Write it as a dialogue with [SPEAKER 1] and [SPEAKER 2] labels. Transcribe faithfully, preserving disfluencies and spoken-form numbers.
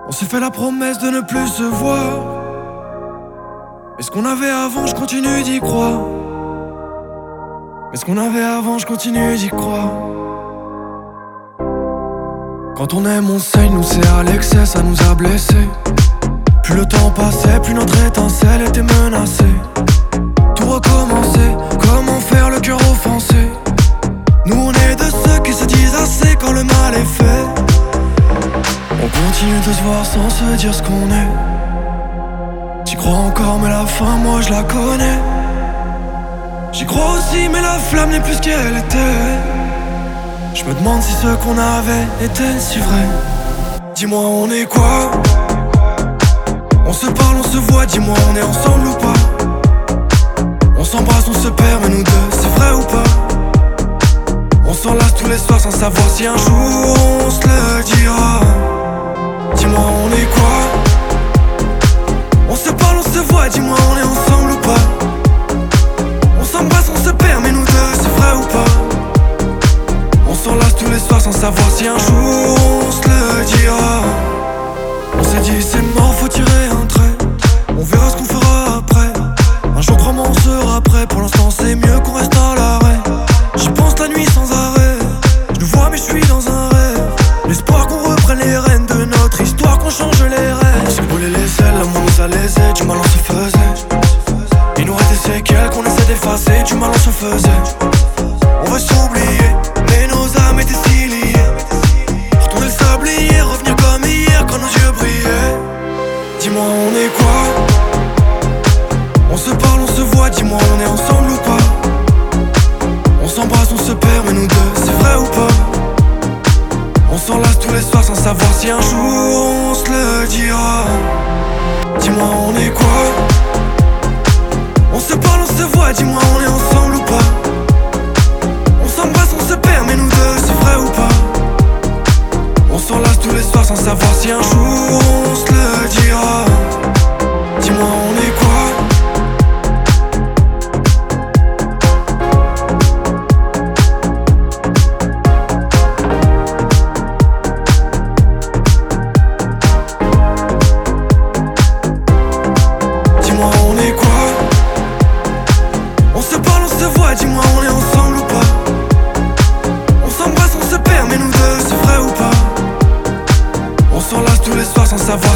[SPEAKER 1] On s'est fait la promesse de ne plus se voir. Mais ce qu'on avait avant, je continue d'y croire. Mais ce qu'on avait avant, je continue d'y croire. Quand on aime, on saigne, nous c'est à l'excès, ça nous a blessés. Plus le temps passait, plus notre étincelle était menacée. Tout recommencer, comment faire le cœur offensé. Nous on est de ceux qui se disent assez quand le mal est fait. On continue de se voir sans se dire ce qu'on est. J'y crois encore mais la fin moi je la connais. J'y crois aussi mais la flamme n'est plus ce qu'elle était. Je me demande si ce qu'on avait était si vrai. Dis-moi on est quoi? On se parle, on se voit, dis-moi on est ensemble ou pas? On s'embrasse, on se perd mais nous deux c'est vrai ou pas? On s'enlace tous les soirs sans savoir si un jour on se le dira. Dis-moi on est quoi? On se parle, on se voit, dis-moi on est ensemble ou pas? On s'embrasse, on se perd mais nous deux c'est vrai ou pas? On s'enlace tous les soirs sans savoir si un jour on se le dira. On s'est dit c'est mort, faut tirer un trait. On verra ce qu'on fera après. Un jour trois mois on sera prêt. Pour l'instant c'est mieux qu'on reste à l'arrêt. J'y pense la nuit sans arrêt. Je nous vois mais je suis dans un rêve. L'espoir qu'on reprenne les rênes de notre histoire, qu'on change les rênes. On s'est brûlé les ailes, l'amour nous a lésés. Du mal on se faisait. Il nous reste des séquelles qu'on essaie d'effacer. Du mal on se faisait. On veut s'oublier mais nos âmes étaient si liées. Retourner le sablier, revenir comme hier quand nos yeux brillaient. Dis-moi on est quoi? On se parle, on se voit, dis-moi on est ensemble ou pas? On s'embrasse, on se perd mais nous deux c'est vrai ou pas? On s'enlace tous les soirs sans savoir si un jour on se le dira. Dis-moi on est quoi? On se parle, on se voit, dis-moi on est ensemble ou pas? On s'embrasse, on se perd mais nous deux c'est vrai ou pas? On s'enlace tous les soirs sans savoir si un jour on se le dira. Dis-moi on est quoi? Dis-moi on est quoi? On se parle, on se voit, dis-moi on est ensemble ou pas? On s'embrasse, on se perd mais nous deux c'est vrai ou pas? On s'enlace tous les soirs sans savoir